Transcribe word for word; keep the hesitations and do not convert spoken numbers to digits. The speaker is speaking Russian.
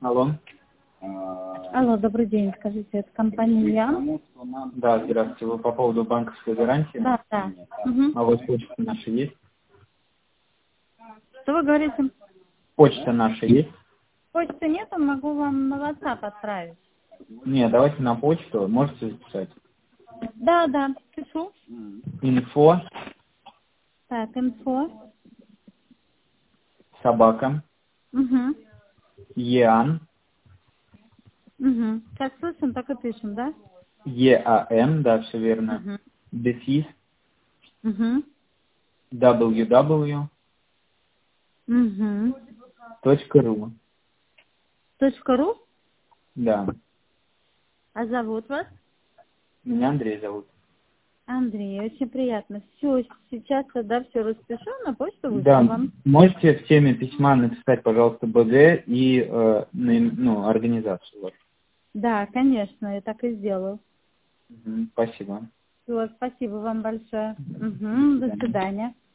Алло. Алло, добрый день. Скажите, это компания Я? Да, здравствуйте. Вы по поводу банковской гарантии? Да, да. Угу. А вот почта наша есть? Что вы говорите? Почта наша есть? Почты нет, могу вам на WhatsApp отправить. Нет, давайте на почту. Можете записать. Да, да, пишу. Инфо, Так, инфо. собака, Угу. еан, Угу. Как слышим, так и пишем, да? еам, да, все верно. Угу. Дефис, Угу. www Угу. точка ру. Точка ру? Да. А зовут вас? Меня Андрей зовут. Андрей, очень приятно. Все, сейчас тогда все распишу, на почту вышлю Да, вам. можете в теме письма написать, пожалуйста, БГ и э, наим- ну, организацию вашу. Да, конечно, я так и сделаю. Мгм, спасибо. Все, спасибо вам большое. До Угу, до свидания. свидания.